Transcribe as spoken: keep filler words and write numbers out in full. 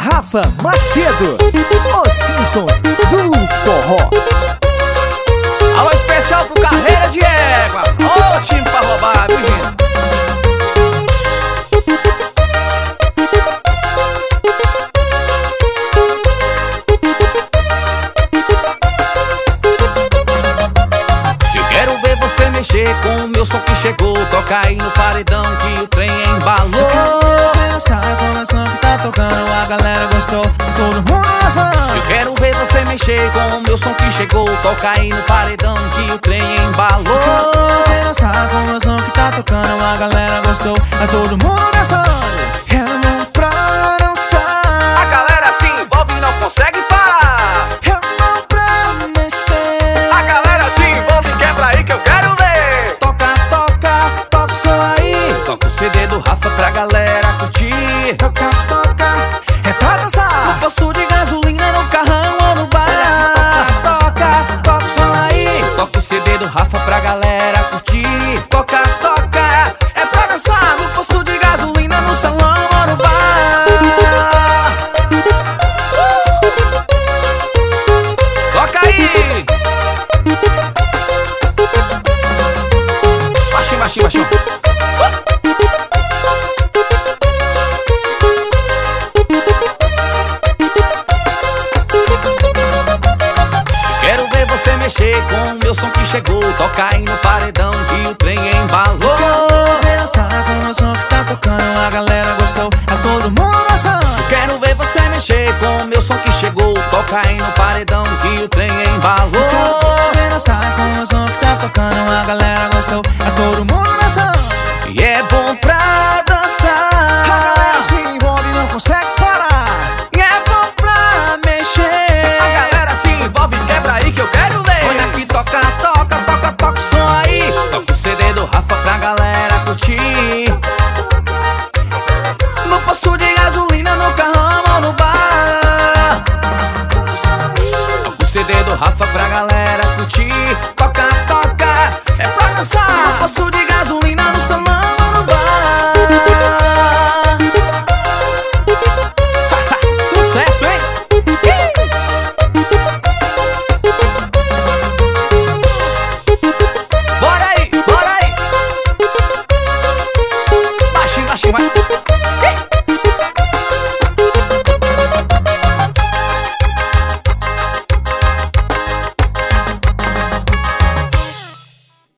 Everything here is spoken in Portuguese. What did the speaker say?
Rafa Macedo, os Simpsons do Forró. Alô especial pro Carreira de Égua. Ô time pra roubar, viu gente? Eu quero ver você mexer com o meu som que chegou. Toca aí no paredão que o trem embalou. Você não sabe como é o som que tá tocando, a galera gostou, todo mundo dançando. Eu quero ver você mexer com o meu som que chegou. Toca aí no paredão que o trem embalou. Você não sabe como é o som que tá tocando, a galera gostou, tá todo mundo dançando. É bom pra dançar, A galera se envolve e não consegue parar. é bom pra mexer. A galera se envolve e quebra aí que eu quero ver. Toca, toca, toca o som aí. Toca o C D do Rafa pra galera curtir. Toca, toca, é pra dançar. Poço de gasolina no carrão ou no bar. Toca, toca o som aí. Toca o C D do Rafa pra galera curtir. Toca, toca, é pra dançar. No poço de gasolina, no salão ou no bar. Toca aí. Baixinho, baixinho, baixinho. Quero ver você mexer com o meu som que chegou. Toca aí no paredão que o trem embalou. Você não sabe como é o som que tá tocando, a galera gostou, tá todo mundo dançando. Quero ver você mexer com o meu som que chegou. Toca aí no paredão que o trem embalou. Você não sabe como é o som que tá tocando, a galera gostou, tá todo mundo dançando.